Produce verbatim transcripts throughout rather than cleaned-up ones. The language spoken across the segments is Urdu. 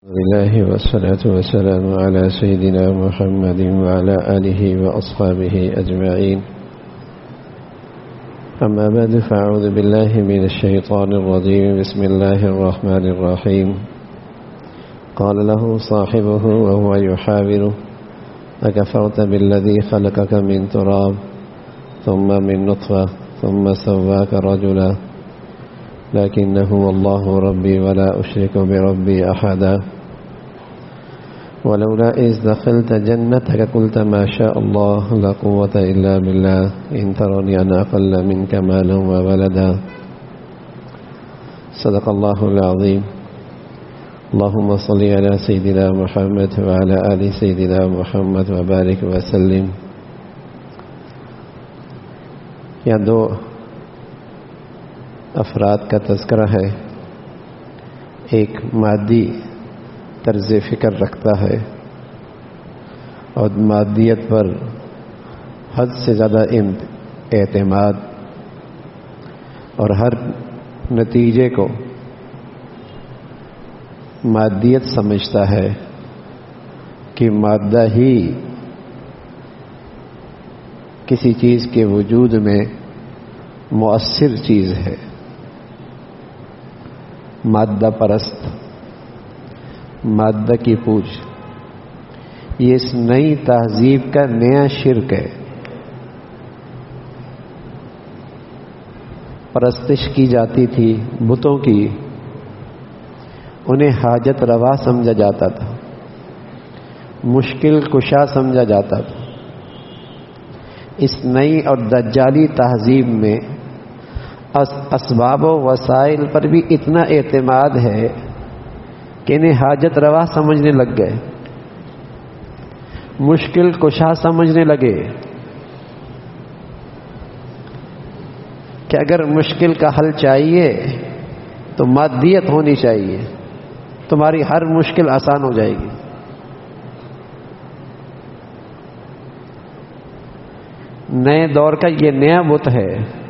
لله والصلاة والسلام على سيدنا محمد وعلى آله وأصحابه أجمعين. أما بعد فأعوذ بالله من الشيطان الرجيم. بسم الله الرحمن الرحيم. قال له صاحبه وهو يحاوره أكفرت بالذي خلقك من تراب ثم من نطفة ثم سواك رجلا لكنه الله ربي ولا أشرك بربي أحدا ولولا إذ دخلت جنتك قلت ما شاء الله لا قوة إلا بالله إن ترني أنا أقل منك مالا وولدا صدق الله العظيم. اللهم صل على سيدنا محمد وعلى آل سيدنا محمد وبارك وسلم. یہ دو افراد کا تذکرہ ہے. ایک مادی طرز فکر رکھتا ہے اور مادیت پر حد سے زیادہ اعتماد اور ہر نتیجے کو مادیت سمجھتا ہے کہ مادہ ہی کسی چیز کے وجود میں مؤثر چیز ہے. مادہ پرست، مادہ کی پوج، یہ اس نئی تہذیب کا نیا شرک ہے. پرستش کی جاتی تھی بتوں کی، انہیں حاجت روا سمجھا جاتا تھا، مشکل کشا سمجھا جاتا تھا. اس نئی اور دجالی تہذیب میں اسباب و وسائل پر بھی اتنا اعتماد ہے کہ انہیں حاجت روا سمجھنے لگ گئے، مشکل کشا سمجھنے لگے کہ اگر مشکل کا حل چاہیے تو مادیت ہونی چاہیے، تمہاری ہر مشکل آسان ہو جائے گی. نئے دور کا یہ نیا بت ہے.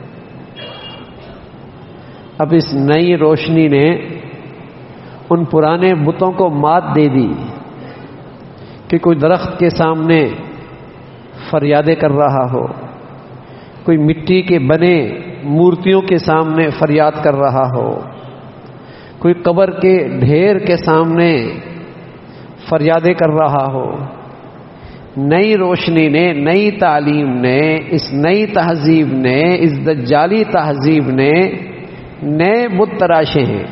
اب اس نئی روشنی نے ان پرانے بتوں کو مات دے دی کہ کوئی درخت کے سامنے فریادیں کر رہا ہو، کوئی مٹی کے بنے مورتیوں کے سامنے فریاد کر رہا ہو، کوئی قبر کے ڈھیر کے سامنے فریادیں کر رہا ہو. نئی روشنی نے، نئی تعلیم نے، اس نئی تہذیب نے، اس دجالی تہذیب نے نئے بت تراشے ہیں.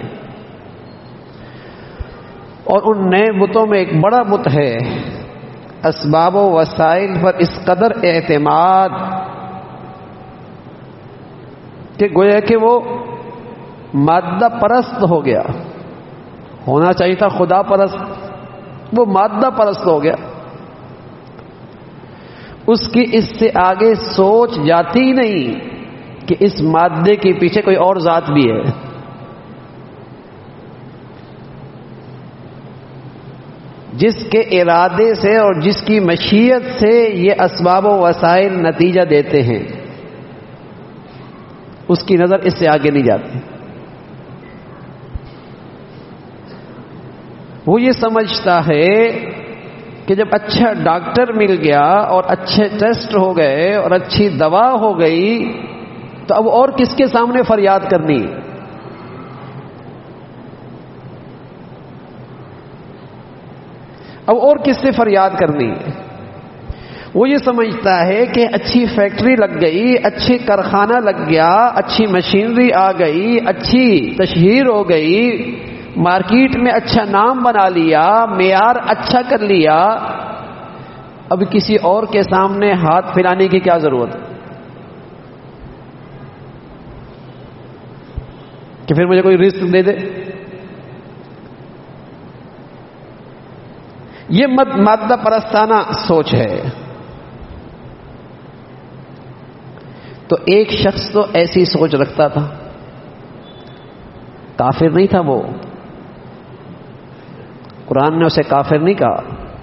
اور ان نئے بتوں میں ایک بڑا بت ہے اسباب و وسائل پر اس قدر اعتماد کہ گویا کہ وہ مادہ پرست ہو گیا. ہونا چاہیے تھا خدا پرست، وہ مادہ پرست ہو گیا. اس کی اس سے آگے سوچ جاتی ہی نہیں کہ اس مادے کے پیچھے کوئی اور ذات بھی ہے. جس کے ارادے سے اور جس کی مشیت سے یہ اسباب و وسائل نتیجہ دیتے ہیں، اس کی نظر اس سے آگے نہیں جاتی. وہ یہ سمجھتا ہے کہ جب اچھا ڈاکٹر مل گیا اور اچھے ٹیسٹ ہو گئے اور اچھی دوا ہو گئی تو اب اور کس کے سامنے فریاد کرنی؟ اب اور کس سے فریاد کرنی؟ وہ یہ سمجھتا ہے کہ اچھی فیکٹری لگ گئی، اچھی کارخانہ لگ گیا، اچھی مشینری آ گئی، اچھی تشہیر ہو گئی، مارکیٹ میں اچھا نام بنا لیا، معیار اچھا کر لیا، اب کسی اور کے سامنے ہاتھ پھیلانے کی کیا ضرورت ہے کہ پھر مجھے کوئی رزق دے دے. یہ مادہ پرستانہ سوچ ہے. تو ایک شخص تو ایسی سوچ رکھتا تھا، کافر نہیں تھا وہ، قرآن نے اسے کافر نہیں کہا،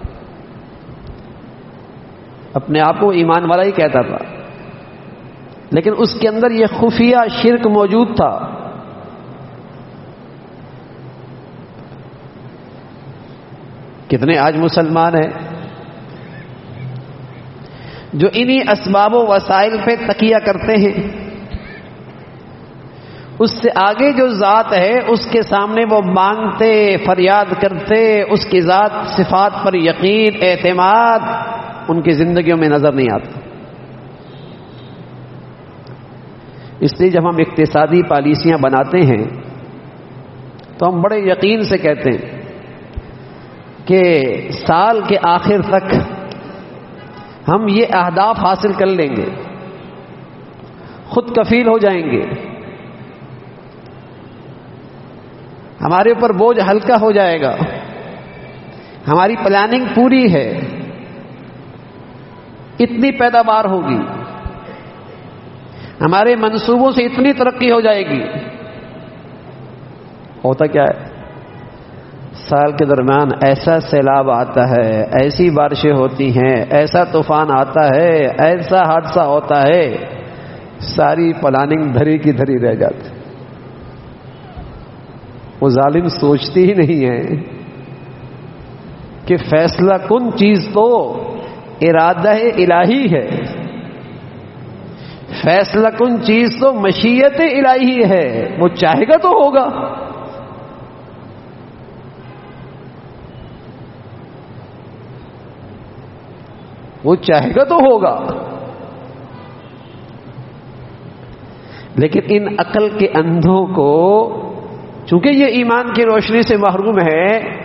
اپنے آپ کو ایمان والا ہی کہتا تھا، لیکن اس کے اندر یہ خفیہ شرک موجود تھا. کتنے آج مسلمان ہیں جو انہی اسباب و وسائل پہ تکیہ کرتے ہیں، اس سے آگے جو ذات ہے اس کے سامنے وہ مانگتے، فریاد کرتے، اس کی ذات صفات پر یقین، اعتماد ان کی زندگیوں میں نظر نہیں آتا۔ اس لیے جب ہم اقتصادی پالیسیاں بناتے ہیں تو ہم بڑے یقین سے کہتے ہیں کہ سال کے آخر تک ہم یہ اہداف حاصل کر لیں گے، خود کفیل ہو جائیں گے، ہمارے اوپر بوجھ ہلکا ہو جائے گا، ہماری پلاننگ پوری ہے، اتنی پیداوار ہوگی، ہمارے منصوبوں سے اتنی ترقی ہو جائے گی۔ ہوتا کیا ہے؟ سال کے درمیان ایسا سیلاب آتا ہے، ایسی بارشیں ہوتی ہیں، ایسا طوفان آتا ہے، ایسا حادثہ ہوتا ہے، ساری پلاننگ دھری کی دھری رہ جاتی۔ وہ ظالم سوچتی ہی نہیں ہے کہ فیصلہ کن چیز تو ارادہ الہی ہے، فیصلہ کن چیز تو مشیت الہی ہے، وہ چاہے گا تو ہوگا۔ وہ چاہے گا تو ہوگا، لیکن ان عقل کے اندھوں کو چونکہ یہ ایمان کی روشنی سے محروم ہے،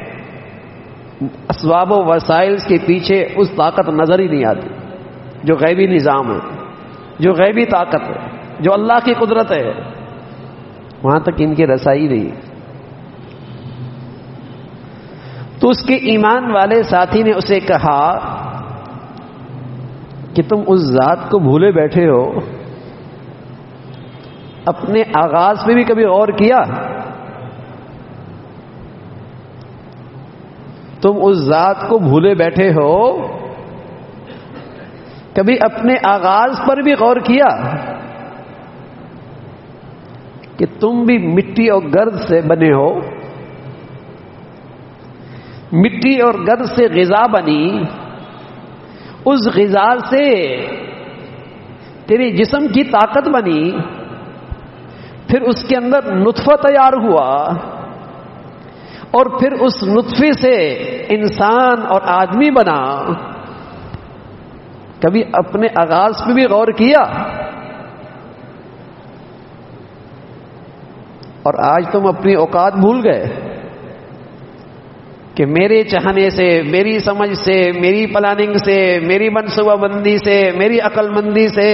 اسباب و وسائل کے پیچھے اس طاقت نظر ہی نہیں آتی جو غیبی نظام ہے، جو غیبی طاقت ہے، جو اللہ کی قدرت ہے، وہاں تک ان کی رسائی نہیں۔ تو اس کے ایمان والے ساتھی نے اسے کہا کہ تم اس ذات کو بھولے بیٹھے ہو، اپنے آغاز پہ بھی کبھی غور کیا؟ تم اس ذات کو بھولے بیٹھے ہو، کبھی اپنے آغاز پر بھی غور کیا کہ تم بھی مٹی اور گرد سے بنے ہو، مٹی اور گرد سے غذا بنی، اس غذا سے تیرے جسم کی طاقت بنی، پھر اس کے اندر نطفہ تیار ہوا، اور پھر اس نطفے سے انسان اور آدمی بنا۔ کبھی اپنے آغاز پہ بھی غور کیا؟ اور آج تم اپنی اوقات بھول گئے کہ میرے چاہنے سے، میری سمجھ سے، میری پلاننگ سے، میری منصوبہ بندی سے، میری عقل مندی سے،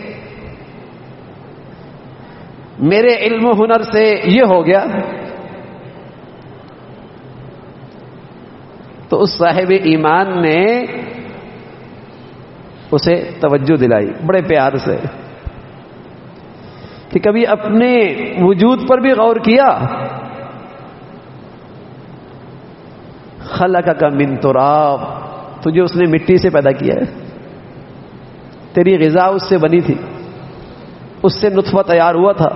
میرے علم و ہنر سے یہ ہو گیا۔ تو اس صاحب ایمان نے اسے توجہ دلائی بڑے پیار سے کہ کبھی اپنے وجود پر بھی غور کیا؟ خلقک من تراب، تجھے اس نے مٹی سے پیدا کیا ہے، تیری غذا اس سے بنی تھی، اس سے نطفہ تیار ہوا تھا،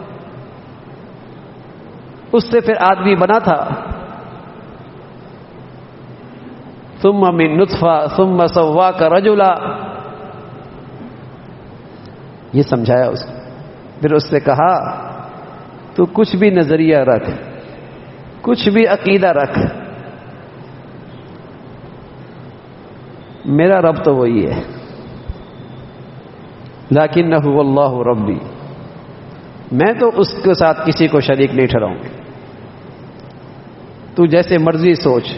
اس سے پھر آدمی بنا تھا، ثم من نطفہ ثم سواک رجلا، یہ سمجھایا اس کو۔ پھر اس سے کہا تو کچھ بھی نظریہ رکھ، کچھ بھی عقیدہ رکھ، میرا رب تو وہی ہے، لیکنہ اللہ ربی، میں تو اس کے ساتھ کسی کو شریک نہیں ٹھہراؤں گا، تو جیسے مرضی سوچ،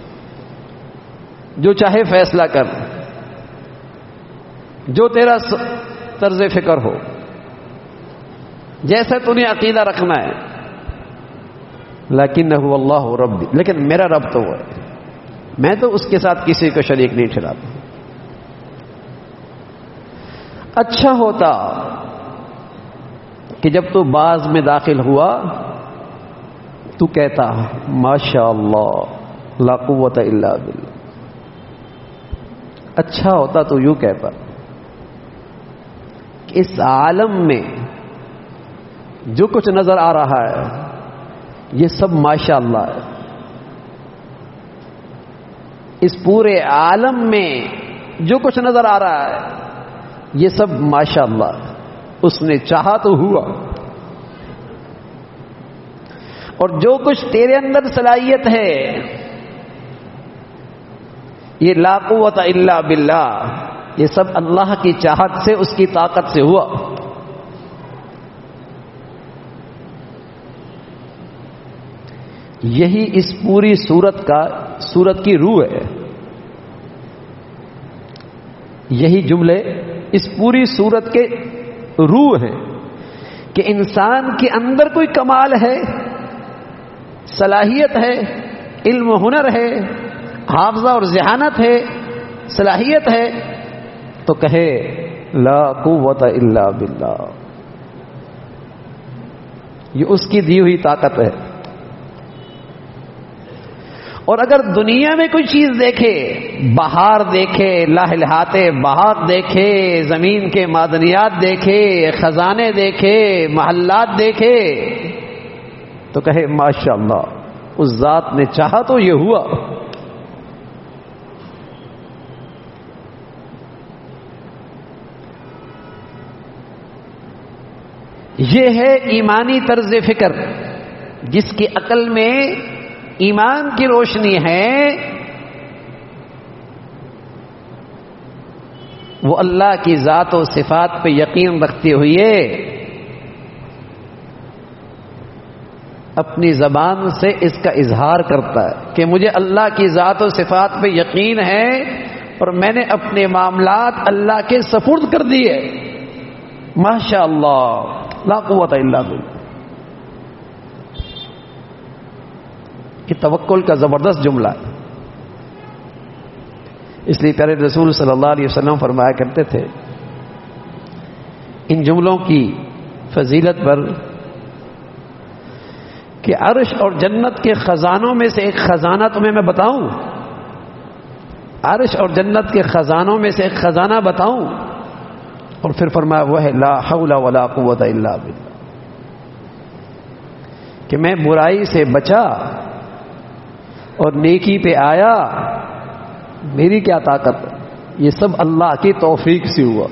جو چاہے فیصلہ کر، جو تیرا طرز فکر ہو، جیسا تو نے عقیدہ رکھنا ہے، لیکنہ اللہ ربی، لیکن میرا رب تو وہ ہے، میں تو اس کے ساتھ کسی کو شریک نہیں ٹھہراتا۔ اچھا ہوتا کہ جب تو باز میں داخل ہوا تو کہتا ماشاء اللہ لا قوت الا باللہ، اچھا ہوتا تو یوں کہتا کہ اس عالم میں جو کچھ نظر آ رہا ہے یہ سب ماشاء اللہ ہے، اس پورے عالم میں جو کچھ نظر آ رہا ہے یہ سب ماشاءاللہ اس نے چاہا تو ہوا. اور جو کچھ تیرے اندر صلاحیت ہے یہ لا قوت الا باللہ، یہ سب اللہ کی چاہت سے، اس کی طاقت سے ہوا. یہی اس پوری سورت کا سورت کی روح ہے. یہی جملے اس پوری سورت کے روح ہیں کہ انسان کے اندر کوئی کمال ہے، صلاحیت ہے، علم و ہنر ہے، حافظہ اور ذہانت ہے، صلاحیت ہے، تو کہے لا قوت الا باللہ. یہ اس کی دی ہوئی طاقت ہے. اور اگر دنیا میں کوئی چیز دیکھے، بہار دیکھے، لہلہاتے بہار دیکھے، زمین کے معدنیات دیکھے، خزانے دیکھے، محلات دیکھے، تو کہے ماشاءاللہ اس ذات نے چاہا تو یہ ہوا. یہ ہے ایمانی طرز فکر جس کی عقل میں ایمان کی روشنی ہے. وہ اللہ کی ذات و صفات پہ یقین رکھتے ہوئے اپنی زبان سے اس کا اظہار کرتا ہے کہ مجھے اللہ کی ذات و صفات پہ یقین ہے اور میں نے اپنے معاملات اللہ کے سپرد کر دیے. ماشاء اللہ لا قوت الا باللہ. یہ توکل کا زبردست جملہ ہے. اس لیے پیارے رسول صلی اللہ علیہ وسلم فرمایا کرتے تھے ان جملوں کی فضیلت پر کہ عرش اور جنت کے خزانوں میں سے ایک خزانہ تمہیں میں بتاؤں، عرش اور جنت کے خزانوں میں سے ایک خزانہ بتاؤں. اور پھر فرمایا وہ ہے لا حول ولا قوت الا باللہ، کہ میں برائی سے بچا اور نیکی پہ آیا، میری کیا طاقت ہے، یہ سب اللہ کی توفیق سے ہوا.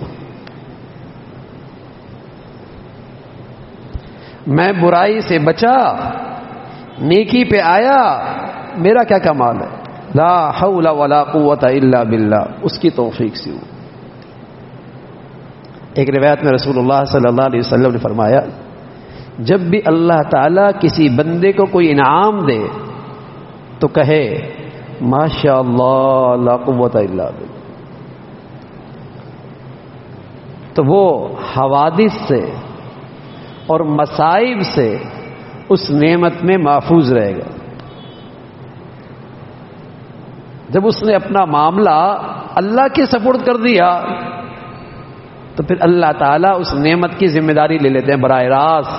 میں برائی سے بچا، نیکی پہ آیا، میرا کیا کمال ہے. لا حول ولا قوت الا باللہ، اس کی توفیق سے ہوا. ایک روایت میں رسول اللہ صلی اللہ علیہ وسلم نے فرمایا جب بھی اللہ تعالیٰ کسی بندے کو کوئی انعام دے تو کہے ماشاء اللہ لا قوت الا باللہ، تو وہ حوادث سے اور مصائب سے اس نعمت میں محفوظ رہے گا. جب اس نے اپنا معاملہ اللہ کے سپرد کر دیا تو پھر اللہ تعالیٰ اس نعمت کی ذمہ داری لے لیتے ہیں براہ راست.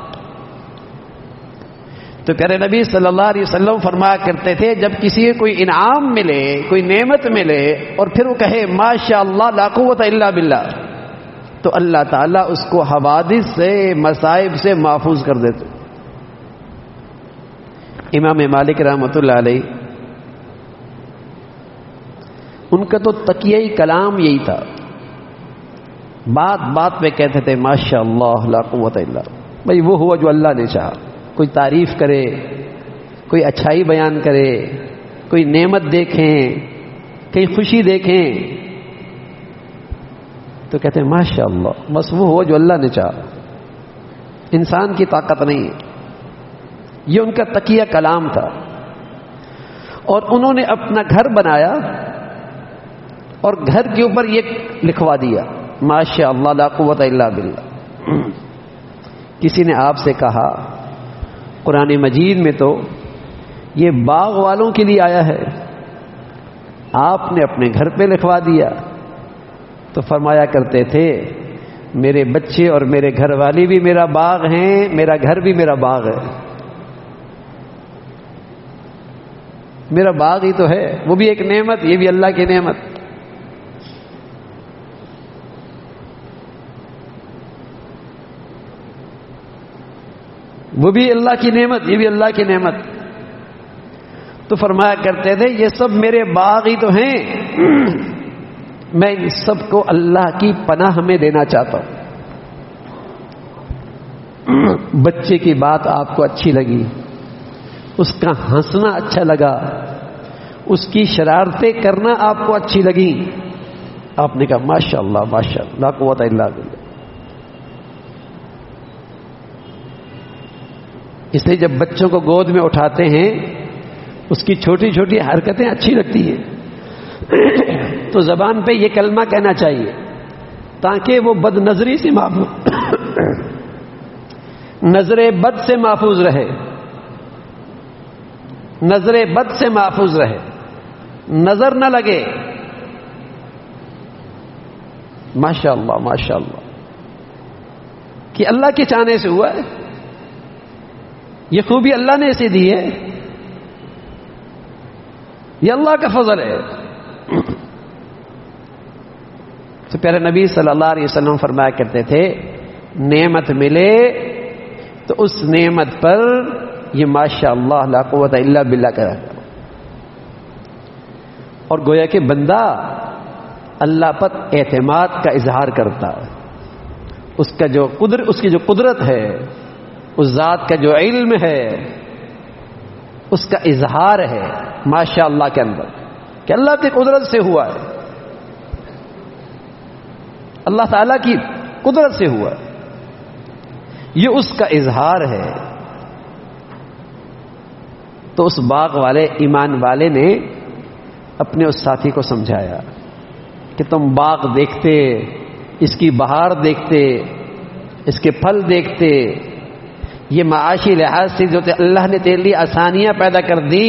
تو پیارے نبی صلی اللہ علیہ وسلم فرمایا کرتے تھے جب کسی کو کوئی انعام ملے، کوئی نعمت ملے اور پھر وہ کہے ماشاء اللہ لا قوت الا باللہ، تو اللہ تعالیٰ اس کو حوادث سے، مصائب سے محفوظ کر دیتے. امام مالک رحمۃ اللہ علیہ ان کا تو تقیہی کلام یہی تھا، بات بات پہ کہتے تھے ماشاء اللہ لا قوت الا. بھائی وہ ہوا جو اللہ نے چاہا. کوئی تعریف کرے، کوئی اچھائی بیان کرے، کوئی نعمت دیکھیں، کہیں خوشی دیکھیں تو کہتے ہیں ماشاء اللہ، بس وہ ہوا جو اللہ نے چاہا، انسان کی طاقت نہیں ہے. یہ ان کا تقیہ کلام تھا. اور انہوں نے اپنا گھر بنایا اور گھر کے اوپر یہ لکھوا دیا ماشاء اللہ لا قوت الا باللہ. کسی نے آپ سے کہا قرآن مجید میں تو یہ باغ والوں کے لیے آیا ہے، آپ نے اپنے گھر پہ لکھوا دیا. تو فرمایا کرتے تھے میرے بچے اور میرے گھر والی بھی میرا باغ ہیں، میرا گھر بھی میرا باغ ہے. میرا باغ ہی تو ہے، وہ بھی ایک نعمت، یہ بھی اللہ کی نعمت. وہ بھی اللہ کی نعمت، یہ بھی اللہ کی نعمت. تو فرمایا کرتے تھے یہ سب میرے باغ ہی تو ہیں، میں ان سب کو اللہ کی پناہ میں دینا چاہتا ہوں۔ بچے کی بات آپ کو اچھی لگی، اس کا ہنسنا اچھا لگا، اس کی شرارتیں کرنا آپ کو اچھی لگی، آپ نے کہا ماشاء اللہ ماشاء اللہ لا قوت الا باللہ۔ اس لیے جب بچوں کو گود میں اٹھاتے ہیں اس کی چھوٹی چھوٹی حرکتیں اچھی لگتی ہیں تو زبان پہ یہ کلمہ کہنا چاہیے تاکہ وہ بد نظری سے محفوظ نظر بد سے محفوظ رہے، نظر بد سے محفوظ رہے، نظر نہ لگے۔ ماشاء اللہ ماشاء اللہ کہ اللہ کے چاہنے سے ہوا ہے، یہ خوبی اللہ نے اسے دی ہے، یہ اللہ کا فضل ہے۔ تو پیارے نبی صلی اللہ علیہ وسلم فرمایا کرتے تھے نعمت ملے تو اس نعمت پر یہ ماشاء اللہ لا قوت الا باللہ کرا کرو، اور گویا کہ بندہ اللہ پر اعتماد کا اظہار کرتا ہے، اس کا جو قدرت اس کی جو قدرت ہے، اس ذات کا جو علم ہے، اس کا اظہار ہے ماشاء اللہ کے اندر کہ اللہ کی قدرت سے ہوا ہے، اللہ تعالیٰ کی قدرت سے ہوا ہے، یہ اس کا اظہار ہے۔ تو اس باغ والے ایمان والے نے اپنے اس ساتھی کو سمجھایا کہ تم باغ دیکھتے، اس کی بہار دیکھتے، اس کے پھل دیکھتے، یہ معاشی لحاظ سے جو اللہ نے تیرے لیے آسانیاں پیدا کر دی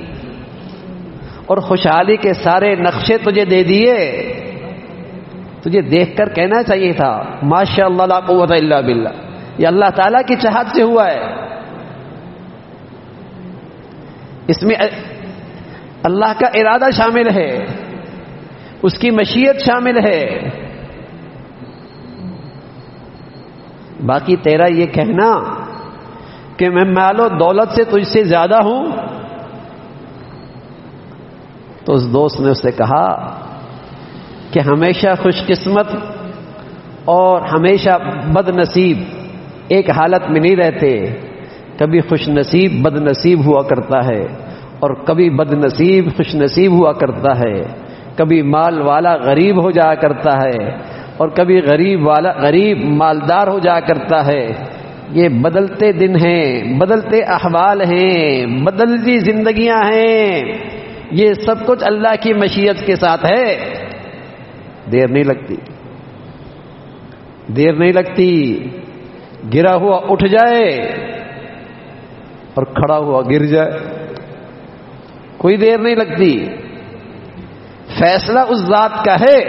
اور خوشحالی کے سارے نقشے تجھے دے دیے، تجھے دیکھ کر کہنا چاہیے تھا ماشاء اللہ لا قوت الا باللہ، یہ اللہ تعالیٰ کی چاہت سے ہوا ہے، اس میں اللہ کا ارادہ شامل ہے، اس کی مشیت شامل ہے۔ باقی تیرا یہ کہنا کہ میں مال و دولت سے تجھ سے زیادہ ہوں، تو اس دوست نے اس سے کہا کہ ہمیشہ خوش قسمت اور ہمیشہ بد نصیب ایک حالت میں نہیں رہتے، کبھی خوش نصیب بد نصیب ہوا کرتا ہے اور کبھی بد نصیب خوش نصیب ہوا کرتا ہے، کبھی مال والا غریب ہو جایا کرتا ہے اور کبھی غریب والا غریب مالدار ہو جایا کرتا ہے۔ یہ بدلتے دن ہیں، بدلتے احوال ہیں، بدلتی زندگیاں ہیں، یہ سب کچھ اللہ کی مشیت کے ساتھ ہے۔ دیر نہیں لگتی، دیر نہیں لگتی، گرا ہوا اٹھ جائے اور کھڑا ہوا گر جائے، کوئی دیر نہیں لگتی، فیصلہ اس ذات کا ہے۔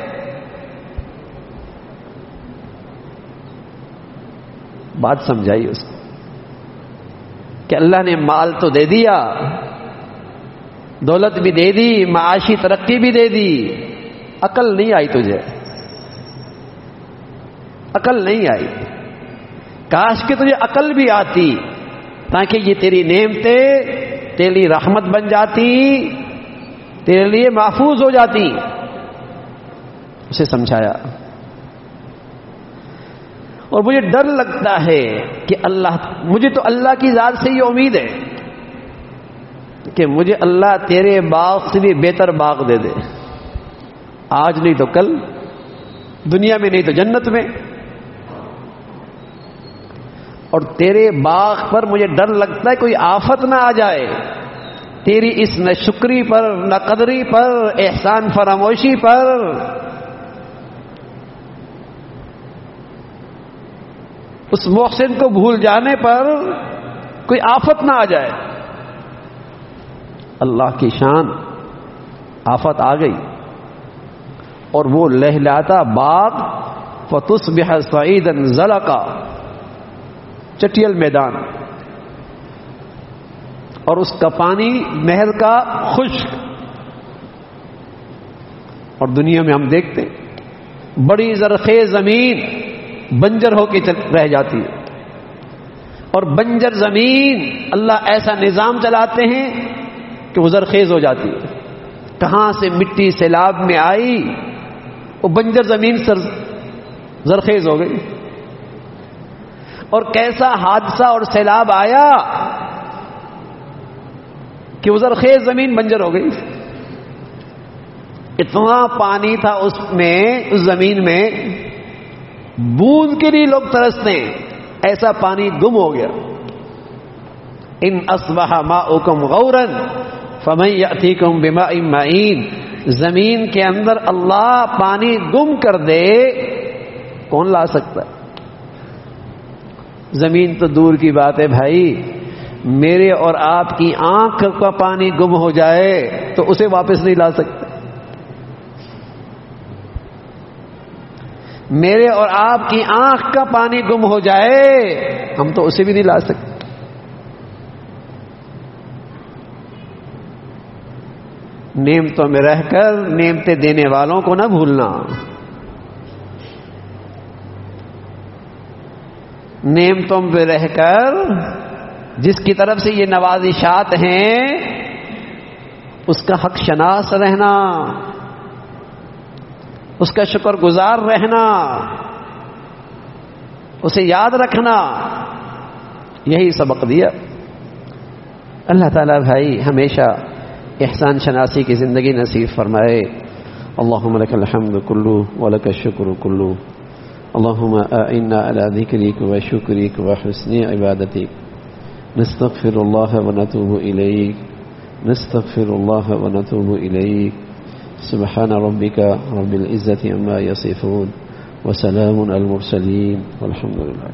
بات سمجھائی اس کو کہ اللہ نے مال تو دے دیا، دولت بھی دے دی، معاشی ترقی بھی دے دی، عقل نہیں آئی تجھے، عقل نہیں آئی۔ کاش کہ تجھے عقل بھی آتی تاکہ یہ تیری نعمتیں تیرے لیے رحمت بن جاتی، تیرے لیے محفوظ ہو جاتی۔ اسے سمجھایا، اور مجھے ڈر لگتا ہے کہ اللہ مجھے تو اللہ کی ذات سے یہ امید ہے کہ مجھے اللہ تیرے باغ سے بھی بہتر باغ دے دے، آج نہیں تو کل، دنیا میں نہیں تو جنت میں۔ اور تیرے باغ پر مجھے ڈر لگتا ہے کوئی آفت نہ آ جائے، تیری اس نہ شکری پر، نہ قدری پر، احسان فراموشی پر۔ اس محسن کو بھول جانے پر کوئی آفت نہ آ جائے۔ اللہ کی شان، آفت آ گئی اور وہ لہلاتا باغ فتصبح صعیدا زلقا، چٹیل میدان، اور اس کا پانی نہر کا خشک۔ اور دنیا میں ہم دیکھتے ہیں بڑی زرخیز زمین بنجر ہو کے رہ جاتی ہے، اور بنجر زمین اللہ ایسا نظام چلاتے ہیں کہ وہ زرخیز ہو جاتی ہے. کہاں سے مٹی سیلاب میں آئی وہ بنجر زمین سر زرخیز ہو گئی. اور کیسا حادثہ اور سیلاب آیا کہ وہ زرخیز زمین بنجر ہو گئی. اتنا پانی تھا اس میں، اس زمین میں، بوند کے لیے لوگ ترستے ہیں، ایسا پانی گم ہو گیا. ان اصبح ماؤکم غورا فمن یأتیکم بماء معین. زمین کے اندر اللہ پانی گم کر دے، کون لا سکتا ہے؟ زمین تو دور کی بات ہے بھائی، میرے اور آپ کی آنکھ کا پانی گم ہو جائے تو اسے واپس نہیں لا سکتے. میرے اور آپ کی آنکھ کا پانی گم ہو جائے ہم تو اسے بھی نہیں لا سکتے. نعمتوں میں رہ کر نعمتیں دینے والوں کو نہ بھولنا. نعمتوں پہ رہ کر جس کی طرف سے یہ نوازشات ہیں اس کا حق شناس رہنا، اس کا شکر گزار رہنا، اسے یاد رکھنا، یہی سبق دیا. اللہ تعالیٰ بھائی ہمیشہ احسان شناسی کی زندگی نصیب فرمائے. اللہم لک الحمد کلو ولک الشکر کلو. اللہم اعنا علی ذکرک و شکرک و حسن عبادتک. نستغفر اللہ و نتوب الیک نستغفر اللہ و نتوب الیک. سبحان ربک رب العزة عما یصفون وسلام علی المرسلین والحمد للہ.